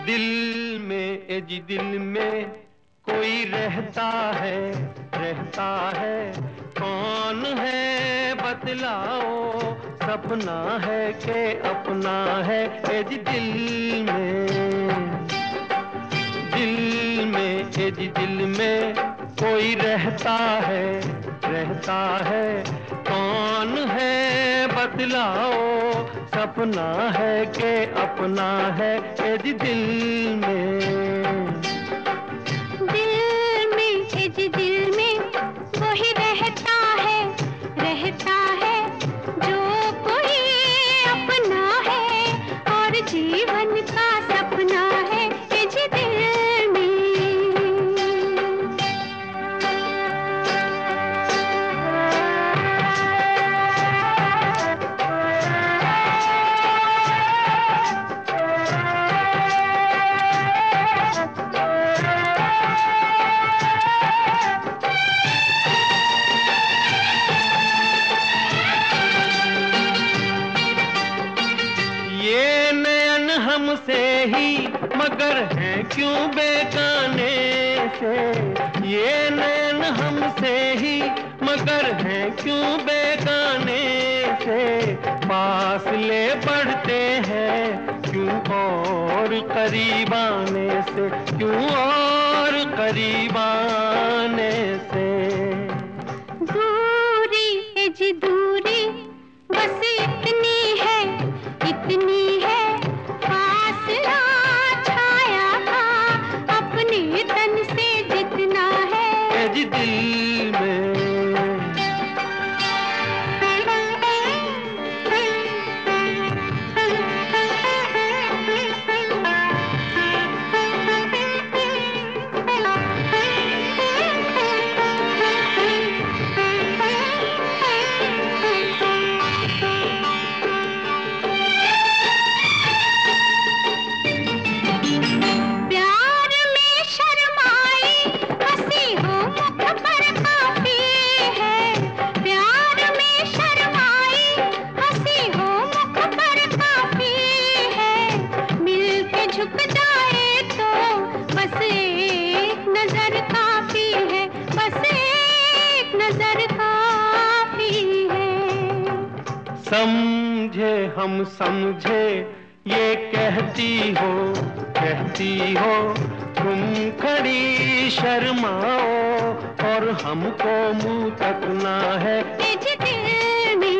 दिल में ए जी दिल में कोई रहता है कौन है बतलाओ, सपना है के अपना है ए जी दिल में ए जी दिल में कोई रहता है कौन है बतलाओ, सपना है के अपना है ए जी दिल में दिल में वही रहता है जो कोई अपना है और जीवन का सपना है ए जी दिल में। ये नयन हमसे ही मगर हैं क्यों बेगाने से, ये नयन हमसे ही मगर हैं क्यों बेगाने से, पास ले बढ़ते हैं क्यों और करीब आने से, क्यों और करीब आने से। दूरी है जी दूरी बस इतनी है फासला छाया का अपने तन से जितना है ए जी दिल में। झुक जाए तो बस एक नजर काफी है, बस एक नजर काफी है। समझे हम समझे ये कहती हो तुम खड़ी शर्माओ और हमको मुंह तकना है ए जी दिल में।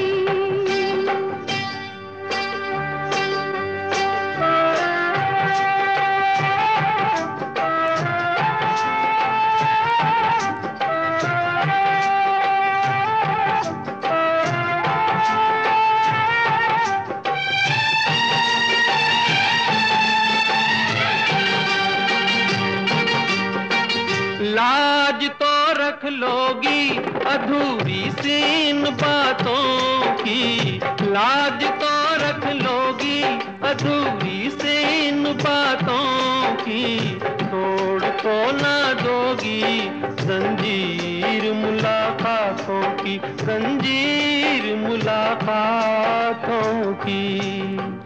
लाज तो रख लोगी अधूरी सी इन बातों की, लाज तो रख लोगी अधूरी सी इन बातों की, तोड़ तो ना दोगी जंजीर मुलाकातों की, जंजीर मुलाकातों की।